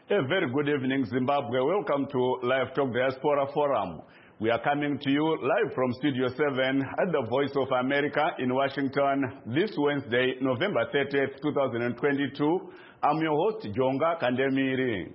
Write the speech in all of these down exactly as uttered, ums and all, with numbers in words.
A very good evening, Zimbabwe. Welcome to Live Talk Diaspora Forum. We are coming to you live from Studio seven at the Voice of America in Washington this Wednesday, November thirtieth, two thousand twenty-two. I'm your host, Jonga Kandemiri.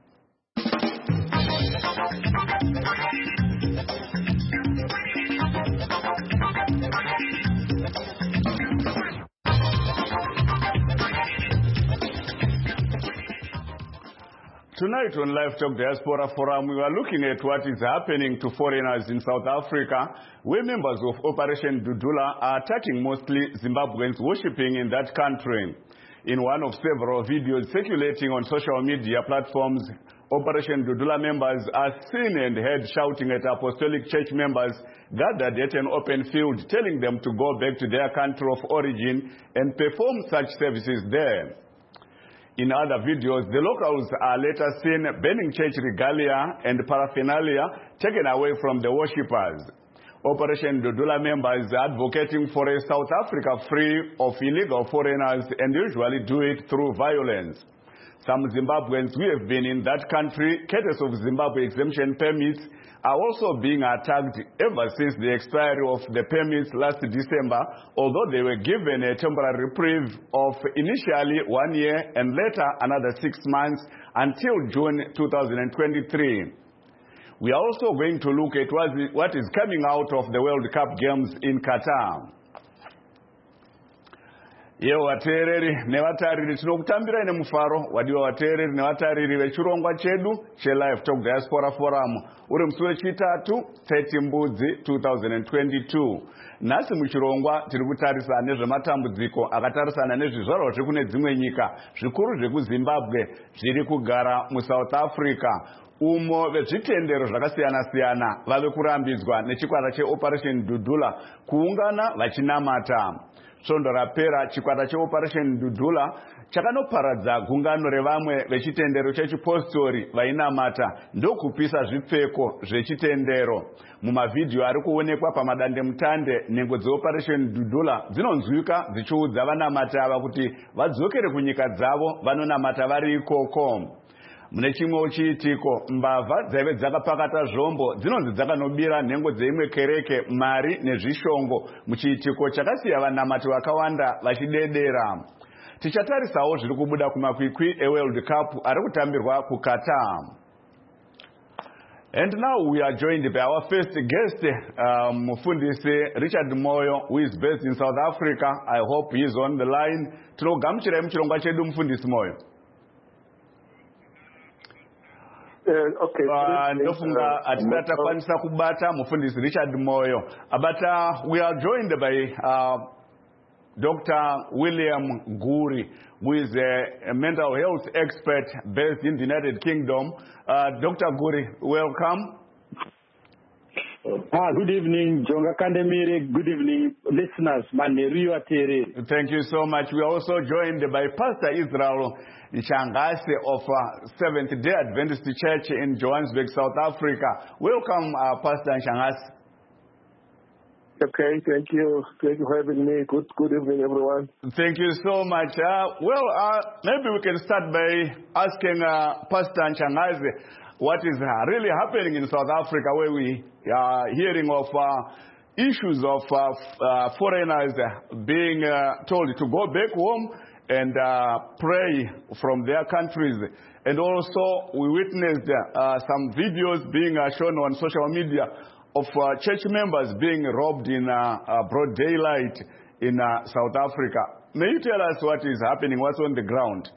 Tonight on Live Talk Diaspora Forum, we are looking at what is happening to foreigners in South Africa, where members of Operation Dudula are attacking mostly Zimbabweans worshipping in that country. In one of several videos circulating on social media platforms, Operation Dudula members are seen and heard shouting at apostolic church members gathered at an open field, telling them to go back to their country of origin and perform such services there. In other videos, the locals are later seen burning church regalia and paraphernalia taken away from the worshippers. Operation Dudula members are advocating for a South Africa free of illegal foreigners and usually do it through violence. Some Zimbabweans who have been in that country, courtesy of Zimbabwe exemption permits, are also being attacked ever since the expiry of the permits last December, although they were given a temporary reprieve of initially one year and later another six months until June two thousand twenty-three. We are also going to look at what is coming out of the World Cup Games in Qatar. Yewo vateereri nevatariri tinokutambira ine mufaro wadiwa vateereri nevatariri vechirongwa chedu cheLive Talk Diaspora Forum uri musi wechitatu thirty Mbudzi two thousand twenty-two. Nhasi muchirongwa tiri kutarisa nezvematambudziko akatarisana nezvizvarwa zviri kune dzimwe nyika zvikuru zvekuZimbabwe zviri kugara muSouth Africa, umo vezvitendero zvakasiyana-siyana vave kurambidzwa nechikwata cheOperation Dudula kuungana vachinamata. Svondo rapera chikwata cheOperation Dudula chakanoparadza gungano revamwe vechitendero chechipostori vainamata ndokupisa zvipfeko zvechitendero. Mumavidhio ari kuonekwa pamadandemutande, nhengo dzeOperation Dudula dzinonzwika dzichiudza vanamata ava kuti vadzokere kunyika dzavo vanonamata vari ikoko. Mune chimwe chiitiko, mbavha dzaive dzakapakata zvombo dzinonzi dzakanobira nhengo dzeimwe kereke mari nezvishongo muchiitiko chakasiya vanamati vakawanda vachidedera. Tichatarisawo zviri kubuda kumakwikwi eWorld Cup ari kutambirwa kuQatar. And now we are joined by our first guest, um, Mufundisi Richard Moyo, who is based in South Africa. I hope he is on the line. Tinogamuchirai muchirongwa chedu Mufundisi Moyo. Uh, okay. Ndofunga atisata kwanisa kubata Mufundisi Richard Moyo. But uh, we are joined by uh, Doctor William Guri, who is a, a mental health expert based in the United Kingdom. Uh, Doctor Guri, welcome. Ah, good evening, Jonga Kandemiri. Good evening, listeners. Thank you so much. We are also joined by Pastor Israel Nshangase of uh, Seventh-day Adventist Church in Johannesburg, South Africa. Welcome, uh, Pastor Nshangase. Okay, thank you. Thank you for having me. Good, good evening, everyone. Thank you so much. Uh, well, uh, maybe we can start by asking uh, Pastor Nshangase what is uh, really happening in South Africa, where we are hearing of uh, issues of uh, uh, foreigners being uh, told to go back home and uh, pray from their countries. And also we witnessed uh, some videos being uh, shown on social media of uh, church members being robbed in uh, uh, broad daylight in uh, South Africa. May you tell us what is happening, what's on the ground?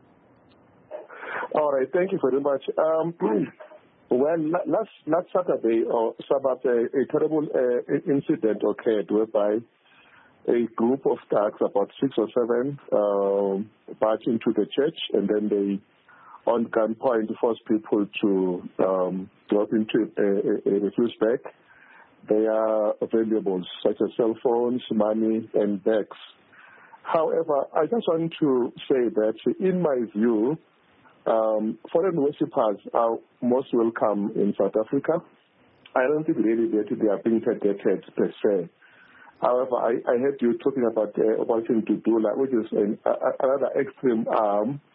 All right, thank you very much. Um, well, last, last Saturday or Sabbath, a, a terrible uh, incident occurred whereby a group of thugs, about six or seven, um, marched into the church, and then they, on gunpoint, forced people to um, drop into a, a, a refuse bag. They are valuables such as cell phones, money, and bags. However, I just want to say that, in my view, um, foreign worshippers are most welcome in South Africa. I don't think really that they are being targeted per se. However, I, I heard you talking about uh, Operation Dudula, which is an, uh, another extreme arm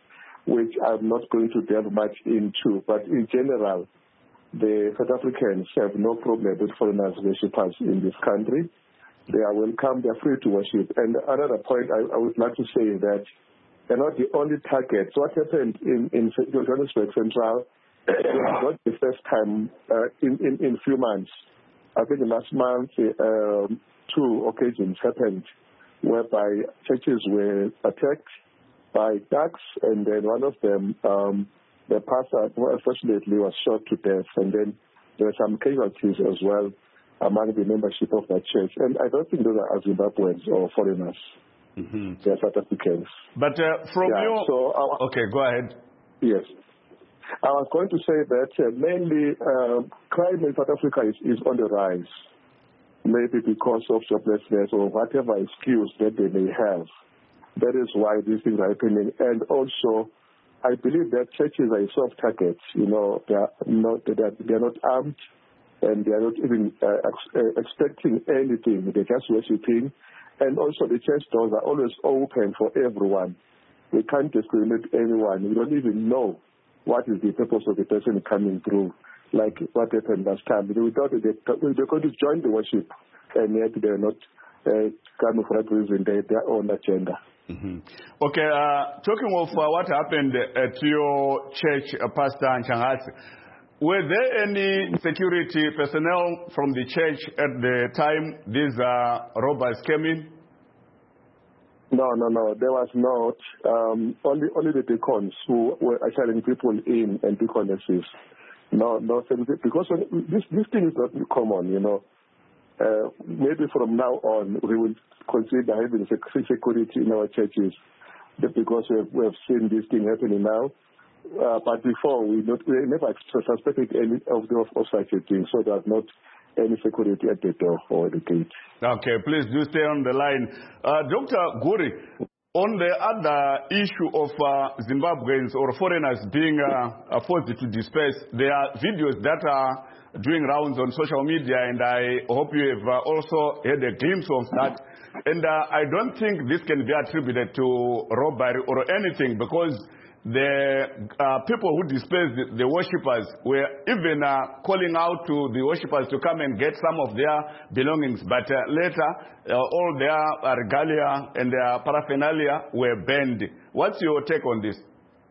which I'm not going to delve much into. But in general, the South Africans have no problem with foreigners worshippers in this country. They are welcome, they are free to worship. And another point I, I would like to say that they're not the only targets. What happened in, in Johannesburg Central was not the first time uh, in, in, in few months. I think last month, uh, two occasions happened whereby churches were attacked by thugs, and then one of them, um, the pastor, unfortunately, was shot to death, and then there were some casualties as well among the membership of that church. And I don't think those are Zimbabweans or foreigners. Mm-hmm. They're South Africans. But uh, from yeah, your... So our, okay, go ahead. Yes. I was going to say that uh, mainly uh, crime in South Africa is, is on the rise, maybe because of joblessness or whatever excuse that they may have. That is why these things are happening. And also, I believe that churches are soft targets. You know, they are not, they are, they are not armed, and they are not even uh, ex- uh, expecting anything. They're just worshiping. And also, the church doors are always open for everyone. We can't discriminate anyone. We don't even know what is the purpose of the person coming through, like what happened last time. We thought they, they're going to join the worship, and yet they're not uh, coming for that reason. They their own agenda. Mm-hmm. Okay, uh, talking of uh, what happened at your church, uh, Pastor Ntshangase, were there any security personnel from the church at the time these uh, robbers came in? No, no, no. There was not. Um, only, only the deacons who were ushering people in and deaconesses. No, no. Because when, this this thing is not common, you know. Uh, maybe from now on we will consider having security in our churches, because we have, we have seen this thing happening now. Uh, but before we not we never suspected any of the of such a thing, so there's not any security at the door or the gate. Okay, please do stay on the line. Uh, Doctor Guri, on the other issue of uh, Zimbabweans or foreigners being uh, forced to disperse, there are videos that are doing rounds on social media, and I hope you have uh, also had a glimpse of that. And uh, I don't think this can be attributed to robbery or anything, because the uh, people who dispersed the, the worshippers were even uh, calling out to the worshippers to come and get some of their belongings. But uh, later, uh, all their uh, regalia and their paraphernalia were banned. What's your take on this?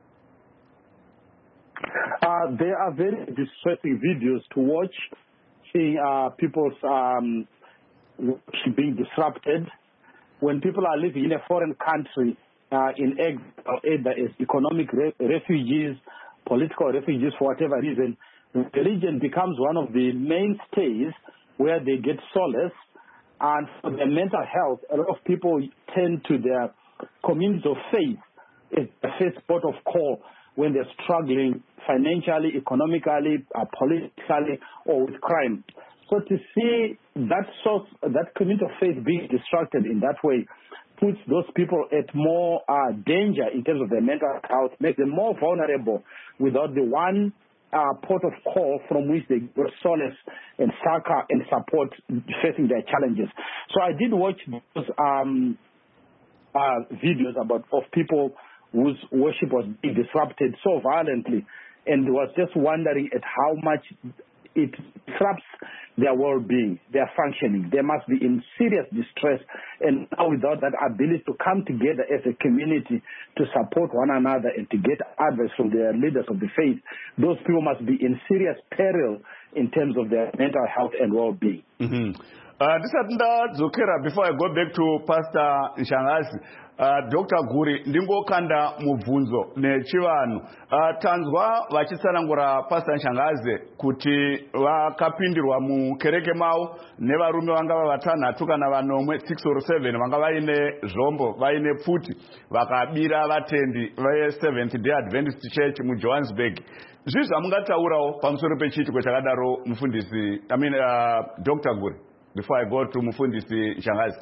Uh, there are very distressing videos to watch, seeing uh, people's um, being disrupted. When people are living in a foreign country, uh, in exile, either as economic re- refugees, political refugees, for whatever reason, religion becomes one of the mainstays where they get solace. And for their mental health, a lot of people turn to their communities of faith as the first port of call when they're struggling financially, economically, uh, politically, or with crime. So to see that source, that community of faith being distracted in that way puts those people at more uh, danger in terms of their mental health, makes them more vulnerable without the one uh, port of call from which they get solace and succor and support facing their challenges. So I did watch those um, uh, videos about of people whose worship was being disrupted so violently, and was just wondering at how much it disrupts their well-being, their functioning. They must be in serious distress, and now without that ability to come together as a community to support one another and to get advice from their leaders of the faith, those people must be in serious peril in terms of their mental health and well-being. Mm-hmm. Uh, before I go back to Pastor Ntshangase, Uh, Doctor Guri, ndingokanda mubvunzo nechivanhu. Uh, tanzwa vachitsanangura Pastor Ntshangase kuti vakapindirwa mukereke mavo nevarume vangava vatanhatu kana vanomwe six or seven vanga vaine zvombo vaine pfuti vakabira vatendi ve Seventh Day Adventist Church muJohannesburg. Zvizvi zvamungataurawo pamusoro pechiitiko chakadaro mufundisi, I mean uh, Doctor Guri, before I go to mufundisi Ntshangase?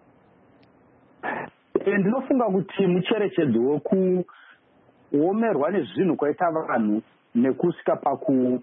Ndinofunga kuti mucherechedzo wekuomerwa nezvinhu kwaita vanhu nekusvika pakuti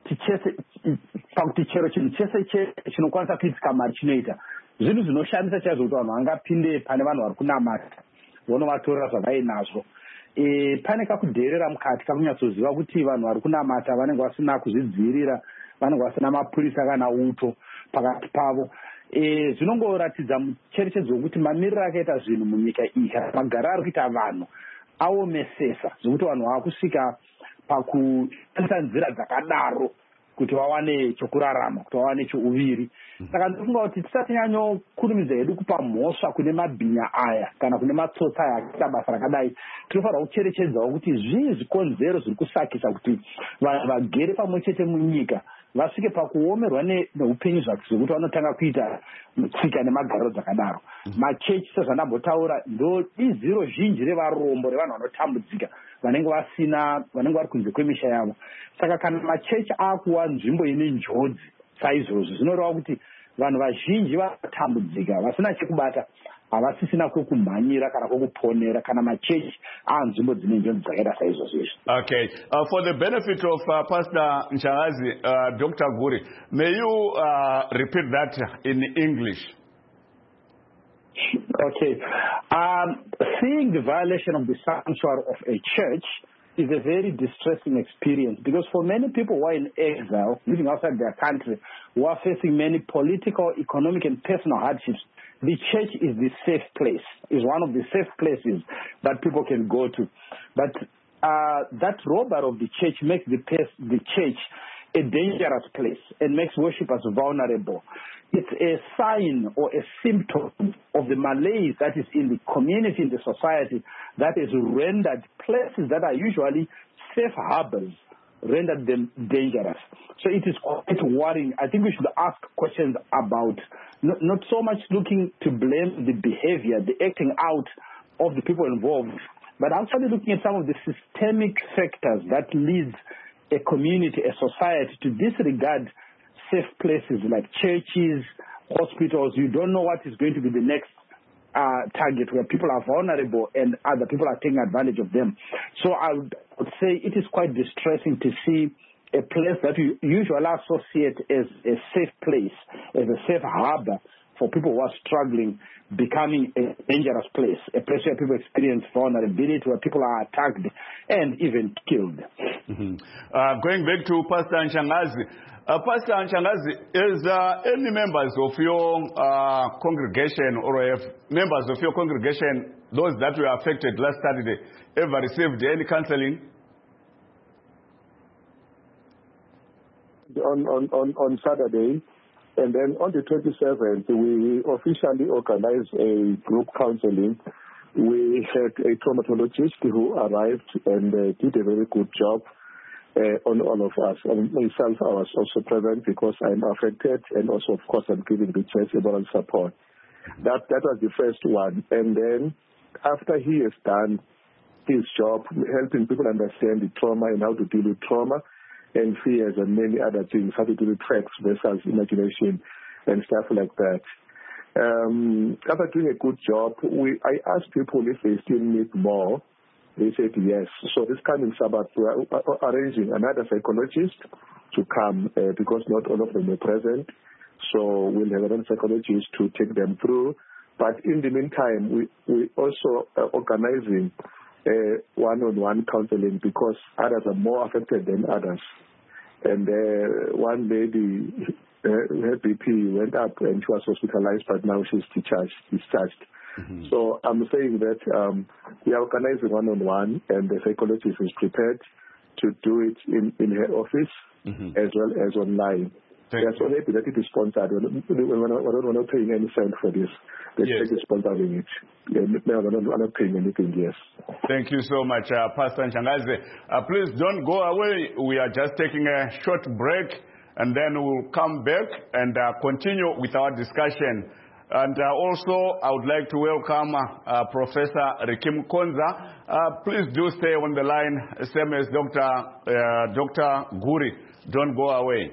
chero chinhu chese chinokwanisa kuitika mari chinoita zvinhu zvinoshamisa chaizvo kuti vanhu vangapinde pane vanhu vari kunamata vonovatorera zvavainazvo. e, pane kakudherera mukati kakunyatsoziva kuti vanhu vari kunamata vanenge vasina kuzvidzivirira, vanenge vasina mapurisa kana uto pakati pavo. E, zvinongoratidza mucherechedzo wekuti mamiriro akaita zvinhu munyika iyi kana magariro ari kuita vanhu aomesesa zvekuti vanhu vakusvika pakushandisa nzira dzakadaro kuti vawane chokurarama, kuti vawane chouviri. Saka ndinofunga kuti tisati nyanyokurumidza hedu kupa mhosva kune mabhinya aya kana kune matsotsa aya akaita basa rakadai, tinofanira kucherechedzawo kuti zvii zvikonzero zviri kusakisa kuti vanhu vagere pamwe chete munyika vasvike pakuomerwa neupenyu zvake zvekuti vanotanga kuita tsika nemagariro dzakadaro. Machechi sezvandambotaura ndo iziro zhinji revarombo revanhu vanotambudzika vanenge vasina, vanenge vari kunze kwemisha yavo. Saka kana machechi akuwa nzvimbo ine njodzi saizvozvo zvinoreva kuti vanhu vazhinji vanotambudzika, vasina chekubata, havasisina kwekumhanyira kana kwekuponera kana machechi anzvimbo dzine njodzi dzakaita saizvozvo. Okay, uh, for the benefit of uh, Pastor Ntshanghazi, uh, Doctor Guri, may you uh, repeat that in English? Okay. Um, seeing the violation of the sanctuary of a church is a very distressing experience because for many people who are in exile, living outside their country, who are facing many political, economic, and personal hardships, the church is the safe place, is one of the safe places that people can go to. But uh, that robbery of the church makes the, the church a dangerous place and makes worshippers vulnerable. It's a sign or a symptom of the malaise that is in the community, in the society, that has rendered places that are usually safe harbors, rendered them dangerous. So it is quite worrying. I think we should ask questions about not, not so much looking to blame the behavior, the acting out of the people involved, but actually looking at some of the systemic factors that lead a community, a society to disregard safe places like churches, hospitals. You don't know what is going to be the next uh, target where people are vulnerable and other people are taking advantage of them. So I would, I would say it is quite distressing to see a place that we usually associate as a safe place, as a safe harbor for people who are struggling, becoming a dangerous place, a place where people experience vulnerability, where people are attacked and even killed. Mm-hmm. uh, going back to Pastor Ntshanghazi, uh, Pastor Ntshanghazi, is uh, any members of your uh, congregation or have members of your congregation, those that were affected last Saturday, ever received any counseling? On, on, on, on Saturday, and then on the twenty-seventh, we officially organized a group counseling. We had a traumatologist who arrived and uh, did a very good job uh, on all of us. And myself, I was also present because I'm affected, and also, of course, I'm giving the church moral support. That, that was the first one. And then after he has done his job, helping people understand the trauma and how to deal with trauma, and fears and many other things, how to do with facts versus imagination and stuff like that. Um, after doing a good job, we I asked people if they still need more. They said yes. So this coming Sabbath, we are arranging another psychologist to come uh, because not all of them are present. So we'll have another psychologist to take them through. But in the meantime, we we also are organizing Uh, one-on-one counseling because others are more affected than others. And uh, one lady, uh, her B P went up and she was hospitalized, but now she's discharged. discharged. Mm-hmm. So I'm saying that um, we are organizing one-on-one, and the psychologist is prepared to do it in, in her office mm-hmm. as well as online. Thank we are you. So happy that it is sponsored. We're not, we're not, we're not paying any cent for this. The yes. church is sponsoring it. Yeah, no, we're not, we're not paying anything, yes. Thank you so much, uh, Pastor Ntshanghazi. Uh, please don't go away. We are just taking a short break, and then we'll come back and uh, continue with our discussion. And uh, also, I would like to welcome uh, Professor Rikim Konza. Uh, please do stay on the line, same as Doctor Uh, Doctor Guri. Don't go away.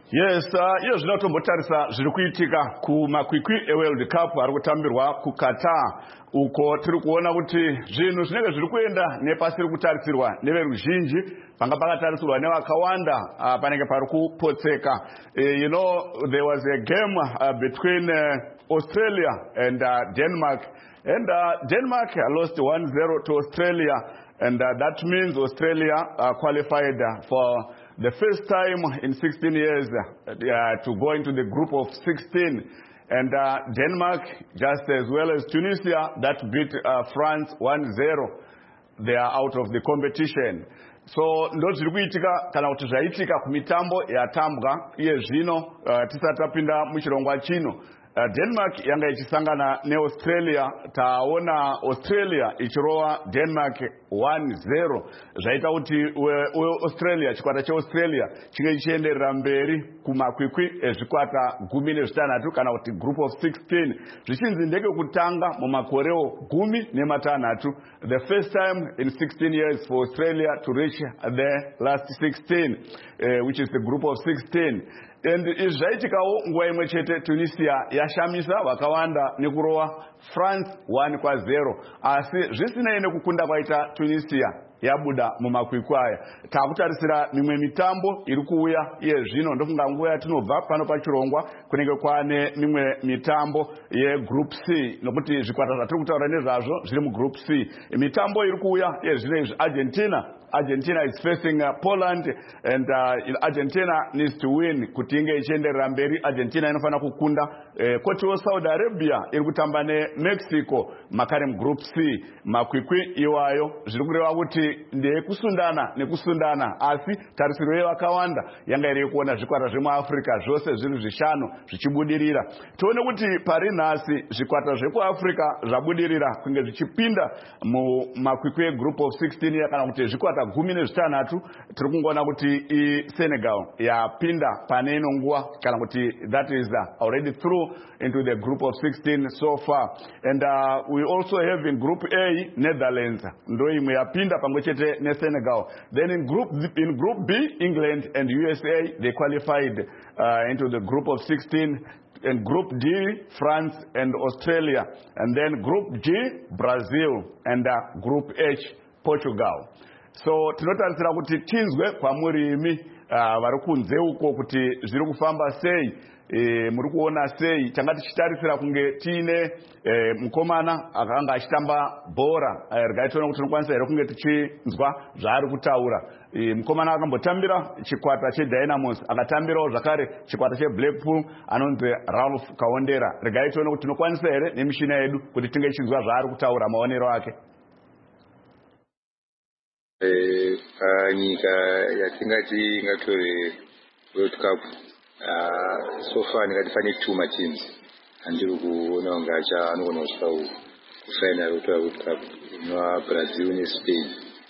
Yes, uh, iyo zvinotombotarisa zviri kuitika kumakwikwi eWorld Cup ari kutambirwa kuQatar uko tiri kuona kuti zvinhu zvinenge zviri kuenda nepasi riri kutarisirwa neveruzhinji panga pakatarisirwa nevakawanda uh, panenge pari kupotseka. Uh, you know, there was a game uh, between uh, Australia and uh, Denmark, and uh, Denmark lost one zero to Australia, and uh, that means Australia uh, qualified uh, for the first time in sixteen years uh, to go into the group of sixteen. And uh, Denmark, just as well as Tunisia, that beat uh, France one zero. They are out of the competition. So ndo zviri kuitika kana kuti zvaitika kumitambo yatambwa iye zvino uh, tisati tapinda muchirongwa chino. Uh, Denmark yanga ichisangana neAustralia, taona Australia ichirova Denmark one zero. Zvaita kuti Australia, chikwata cheAustralia chinge chichienderera mberi kumakwikwi ezvikwata gumi nezvitanhatu kana kuti group of sixteen. Zvichinzi ndeke kutanga mumakoreo gumi nematanhatu. The first time in sixteen years for Australia to reach the last sixteen, uh, which is the group of sixteen. And izvaitikawo nguva imwe chete Tunisia yashamisa vakawanda nekurova France one kwa zero. Asi zvisinei nekukunda kwaita Tunisia yabuda mumakwikwi aya. Takutarisira mimwe mitambo iri kuuya iye zvino. Ndofunga nguva yatinobva pano pachirongwa kunenge kwane mimwe mitambo ye group C, nokuti zvikwata zvatiri kutaura nezvazvo zviri mu group C. Mitambo iri kuuya iye zvino Argentina Argentina is facing uh, Poland, and uh, Argentina needs to win kuti inge ichienderera mberi. Argentina inofana kukunda. Eh, kotiwo Saudi Arabia iri kutamba neMexico makare mugroup C. Makwikwi iwayo zviri kureva kuti ndekusundana nekusundana, asi tarisiro yevakawanda yanga iri kuona zvikwata zvemuAfrica zvose zviri zvishanu zvichibudirira. Tione kuti pari nhasi zvikwata zvekuAfrica zvabudirira kunge zvichipinda mumakwikwi egroup of sixteen kana kuti zvikwata gumi nezvitanhatu. Tiri kungoona kuti iSenegal yapinda pane ino nguva kana kuti that is uh, already through into the group of sixteen so far. And uh, we also have in group A Netherlands ndo imwe yapinda pamwe chete neSenegal. Then in group in group B England and U S A they qualified uh, into the group of sixteen. In group D France and Australia, and then group G Brazil, and uh, group H Portugal. So tinotarisira kuti tinzwe kwamuri imi uh, vari kunze uko kuti zviri kufamba sei. E, muri kuona sei. Tanga tichitarisira kunge tiine e, mukomana akanga achitamba bhora e, rigaitiona kuti tinokwanisa here kunge tichinzwa zvaari kutaura. E, mukomana akambotambira chikwata cheDynamos, akatambirawo zvakare chikwata cheBlackpool, anonzi Ralph Kaondera. Rigaitiona kuti tinokwanisa here nemishina yedu kuti tinge tichinzwa zvaari kutaura maonero ake. Eh, uh, nyika yatingati ingatore World Cup, uh, so far ndikati pane two teams andiri kuona kunge acha anogona kusvika kufinal rekutora World Cup, inova Brazil neSpain.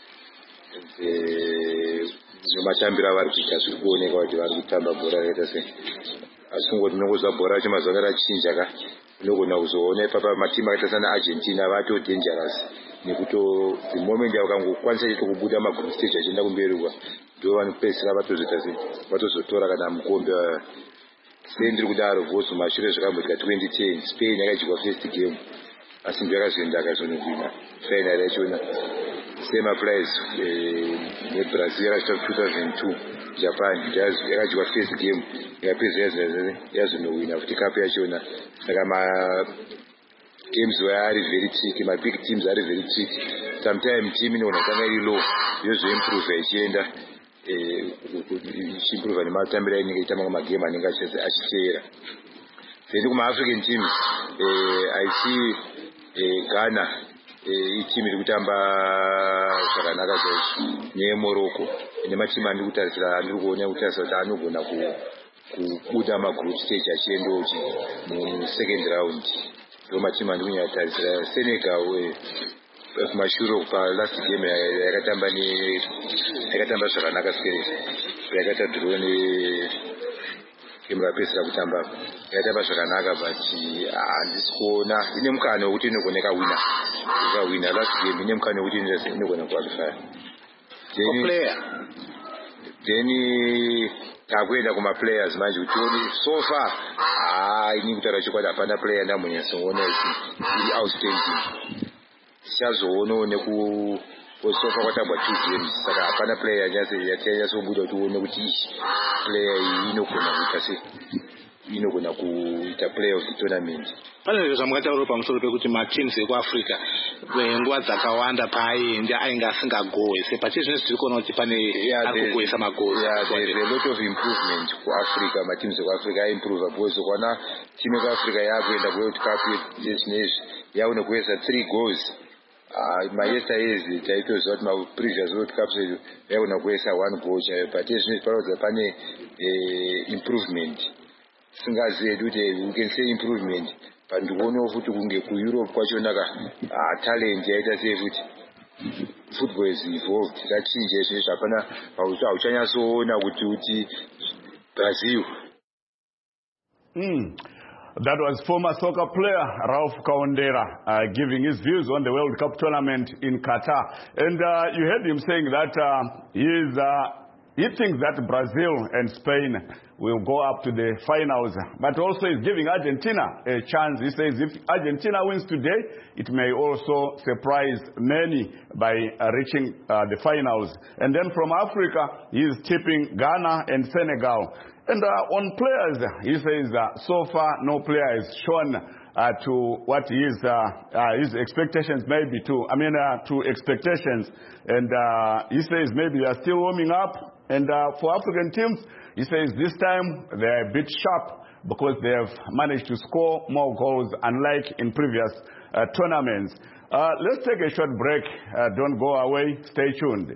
Zvematambiro avari kuita zviri kuoneka kuti vari kutamba bhora rakaita sei. Asi kungoti unongozwa bhora racho mazuva ano rachinja ka, unogona kuzoona ipapa matimu akaita sana Argentina vato dangerous. Nekuto the moment yakangokwanisa chete kubuda magroup stage achienda kumberi kwa ndo vanopedzisira vatozoita sei vatozotora kana mukombe. Sei ndiri kudaro vhotso mashure zvakamboitika twenty ten Spain yakadyiwa first game, asi ndo yakazoenda akazonobvina final yachona. Same applies neBrazil yakasvika two thousand two Japan yakadyiwa first game ikapedza yazonowina futi cup yachona. Saka ma games were very tricky, my big teams are very tricky. Sometimes team inogona kutanga iri low yozoimprove ichienda ichiimprove nematambiro inenge ichitamba kumagame anenge achiteera. Then kuma-African teams I see Ghana iteam iri kutamba zvakanaka chaizvo neMorocco, nematimu andiri kutarisira andiri kuona kutarisira kuti anogona kubuda magroup stage achiendawo musecond round. Roma team and winner tarisira Senegal kumashure pa last game yakatamba ni yakatamba zvakanaka series yakata draw ne game rapesa kutamba yakatamba zvakanaka, but handisi kuona ine mukana wekuti inogoneka wina ikawina last game ine mukana wekuti inogona qualify. Then player then takuenda kuma-players manje kuti so far hayi ini kutaura chokwadi hapana player ndamunyasoona iri outstanding. Tichazoonawo neku sofa kwatambwa two games saka hapana player yanyatsobuda kuti uone kuti ishi player iyi inogona kuita sei inogona kuita play of the tournament. Pane zviro zvamukataura pamusoro pekuti mateams ekuafrica nguva dzakawanda paaende ainge asingagowe sepache zvino tiri kuona kuti pane arikugoesa magoli. There is a lot of improvement kuafrica. Mateams ekuafrica aimprove because kwana team ekuafrica yakuenda kuworld cup yezvinezvi yaone kuwesa three goals. Uh, my yesterdays taitoziva kuti ma-previous world cups yaona kuwesa one goal chaiyo but ezvinezvi parokuti pane improvement. Singazivi kuti we can say improvement but ndikuonawo futi kunge kueurope kwachonaka talent yaita sei futi football is evolved yachinja izvezvi hapana hauchanyatsoona kuti kuti Brazil. Mm. That was former soccer player Ralph Kaondera uh, giving his views on the World Cup tournament in Qatar. And uh, you heard him saying that uh, he, is, uh, he thinks that Brazil and Spain will go up to the finals. But also he's giving Argentina a chance. He says if Argentina wins today, it may also surprise many by uh, reaching uh, the finals. And then from Africa, he's tipping Ghana and Senegal. And uh, on players, he says uh, so far no player has shown uh, to what his, uh, uh, his expectations may be to, I mean, uh, to expectations. And uh, he says maybe they are still warming up. And uh, for African teams, he says this time they're a bit sharp because they have managed to score more goals unlike in previous uh, tournaments. Uh, let's take a short break. Uh, don't go away. Stay tuned.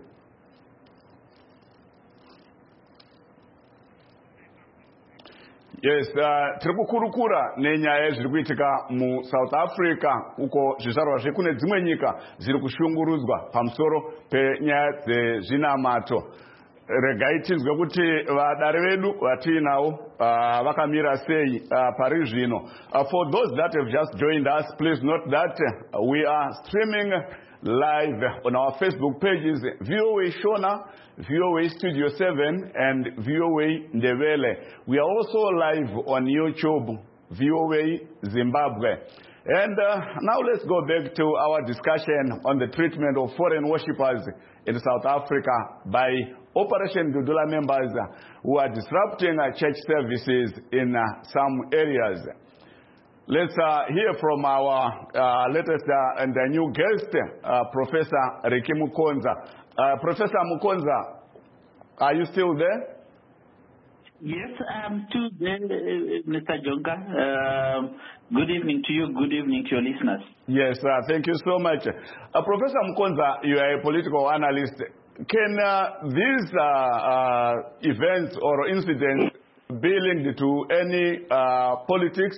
Yes, uh, tiri kukurukura nenyaya zviri kuitika mu South Africa uko zvizvarwa zvekune dzimwe nyika zviri kushungurudzwa pamusoro penyaya dzezvinamato. Regai tinzwe kuti vadare vedu vatiinawo uh, vakamira sei uh, pari zvino. Uh, for those that have just joined us, please note that uh, we are streaming live on our Facebook pages, V O A Shona, V O A Studio seven, and V O A Ndebele. We are also live on YouTube, V O A Zimbabwe. And uh, now let's go back to our discussion on the treatment of foreign worshippers in South Africa by Operation Dudula members who are disrupting uh, church services in uh, some areas. Let's uh, hear from our uh, latest uh, and the new guest, uh, Professor Ricky Mukonza. Uh, Professor Mukonza, are you still there? Yes, I'm still there, uh, Mister Jonga. Uh, good evening to you. Good evening to your listeners. Yes, uh, thank you so much. Uh, Professor Mukonza, you are a political analyst. Can uh, these uh, uh, events or incidents be linked to any uh, politics?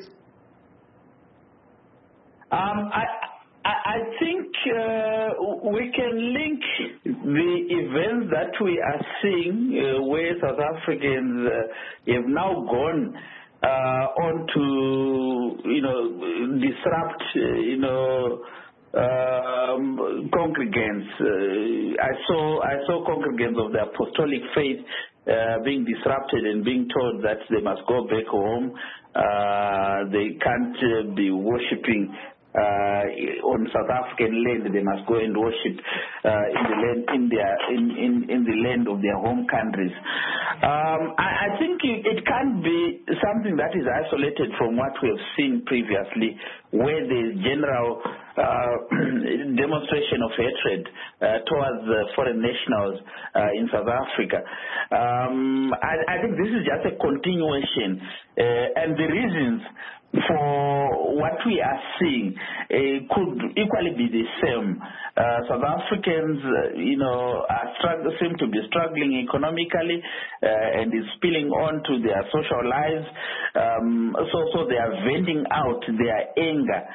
Um, I, I, I think uh, we can link the events that we are seeing uh, where South Africans uh, have now gone uh, on to, you know, disrupt, uh, you know, um, congregants. Uh, I saw I saw congregants of the apostolic faith uh, being disrupted and being told that they must go back home. Uh, they can't uh, be worshiping Uh, on South African land. They must go and worship uh, in the land in their in, in, in the land of their home countries. Um, I, I think it, it can't be something that is isolated from what we have seen previously, where there is general uh, demonstration of hatred uh, towards uh, foreign nationals uh, in South Africa. Um, I, I think this is just a continuation, uh, and the reasons for what we are seeing uh, could equally be the same. Uh, South Africans, uh, you know, are strugg- seem to be struggling economically, uh, and is spilling on to their social lives. Um, so, so they are venting out their anger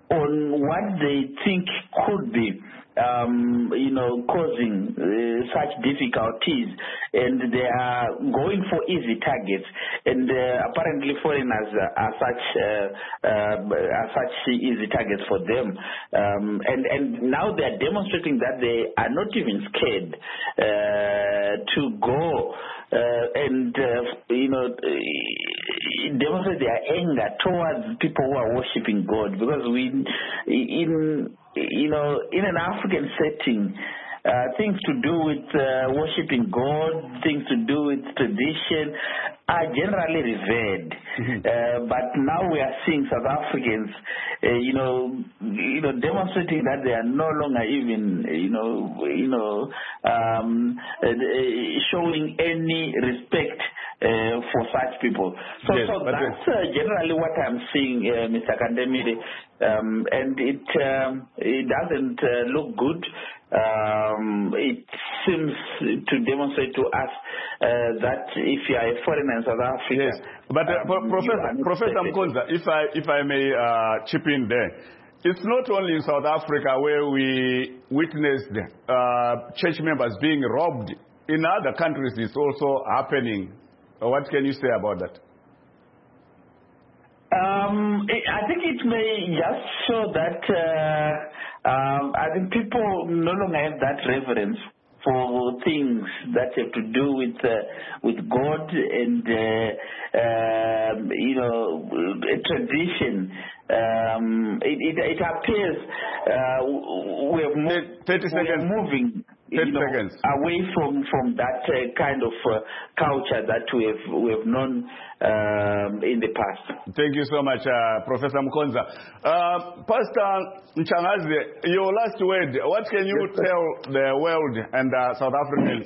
on what they think could be Um, you know, causing uh, such difficulties, and they are going for easy targets. And uh, apparently, foreigners are such uh, uh, are such easy targets for them. Um, and and now they are demonstrating that they are not even scared uh, to go uh, and uh, you know demonstrate their anger towards people who are worshiping God, because we in you know, in an African setting, uh, things to do with uh, worshiping God, things to do with tradition are generally revered. Mm-hmm. uh, but now we are seeing South Africans, uh, you know, you know, demonstrating that they are no longer even, you know, you know, um, uh, showing any respect Uh, for such people. So, yes, so that's uh, generally what I'm seeing, uh, Mister Kandemire, um, and it um, it doesn't uh, look good. Um, it seems to demonstrate to us uh, that if you are a foreigner in South Africa, yes. But uh, um, Professor Professor Mkonza, if I if I may uh, chip in there. It's not only in South Africa where we witnessed uh, church members being robbed. In other countries, it's also happening. What can you say about that? Um, I think it may just show that uh, um, I think people no longer have that reverence for things that have to do with uh, with God and uh, um, you know tradition. Um, it, it, it appears uh, we have moved, thirty we seconds. are moving. You know, away from, from that uh, kind of uh, culture that we have we have known um, in the past. Thank you so much, uh, Professor Mkonza. Uh, Pastor Nchangazi, your last word. What can you yes, tell the world and uh, South Africans?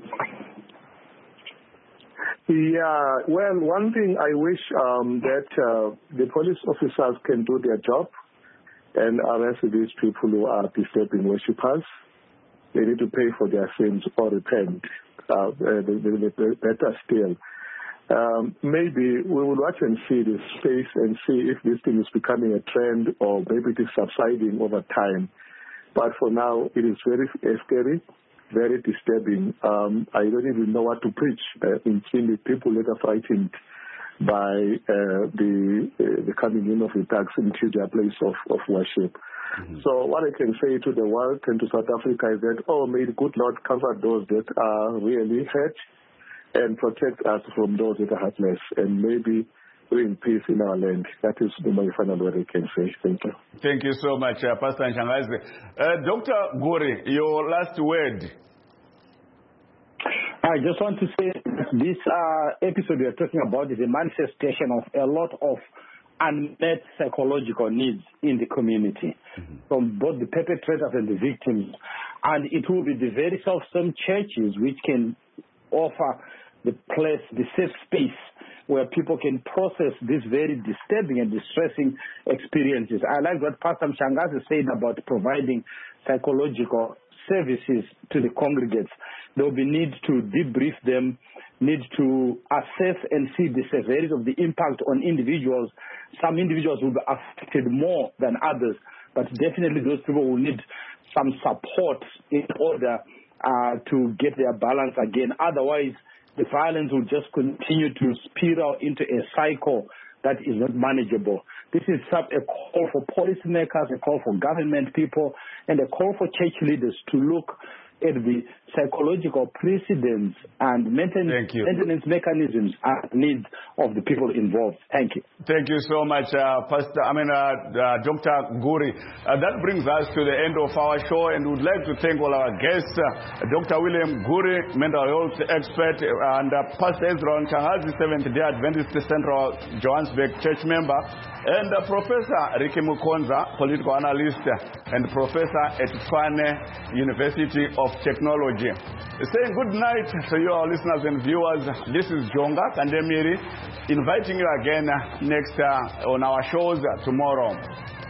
Yeah, well, one thing I wish um, that uh, the police officers can do their job and arrest these people who are disturbing worshippers. They need to pay for their sins or repent. Uh, better still. Um, maybe we will watch and see this space and see if this thing is becoming a trend or maybe it is subsiding over time. But for now, it is very scary, very disturbing. Um, I don't even know what to preach. Uh, in seeing the people that are frightened by uh, the uh, the coming in of the thugs into their place of, of worship. Mm-hmm. So what I can say to the world and to South Africa is that, oh, may the good Lord comfort those that are really hurt and protect us from those that are heartless, and maybe bring peace in our land. That is the my final word I can say. Thank you. Thank you so much, uh, Pastor Nchangazi. Uh, Doctor Gore, your last word. I just want to say this uh, episode we are talking about is a manifestation of a lot of unmet psychological needs in the community, mm-hmm. from both the perpetrators and the victims. And it will be the very self-same churches which can offer the place, the safe space where people can process these very disturbing and distressing experiences. I like what Pastor Nchangazi said about providing psychological services to the congregates. There will be need to debrief them, need to assess and see the severity of the impact on individuals. Some individuals will be affected more than others, but definitely those people will need some support in order uh, to get their balance again. Otherwise, the violence will just continue to spiral into a cycle that is not manageable. This is a call for policymakers, a call for government people, and a call for church leaders to look at the psychological precedents and maintenance, maintenance mechanisms and needs of the people involved. Thank you. Thank you so much, uh, Pastor. I mean, uh, uh, Doctor Gore. Uh, that brings us to the end of our show, and we'd like to thank all our guests, uh, Doctor William Gore, mental health expert, and uh, Pastor Ezra Nchangazi, Seventh-day Adventist Central Johannesburg church member, and uh, Professor Ricky Mkonza, political analyst, and professor at Tshwane University of Technology. Saying good night to you, our listeners and viewers. This is Jonga Kandemire, inviting you again next uh, on our shows uh, tomorrow.